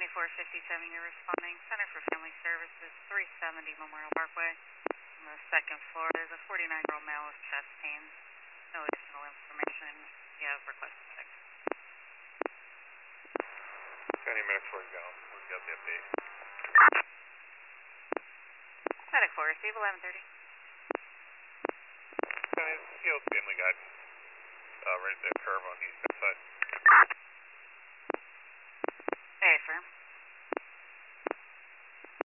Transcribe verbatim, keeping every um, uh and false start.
seventy-four fifty-seven, you're responding. Center for Family Services, three seventy Memorial Parkway. On the second floor, there's a forty-nine-year-old male with chest pains. No additional information. You have requested check. County Medic four go. We've got the update. Medic four, receive eleven thirty. County, field family guidance. Uh, right at the curve on the east side.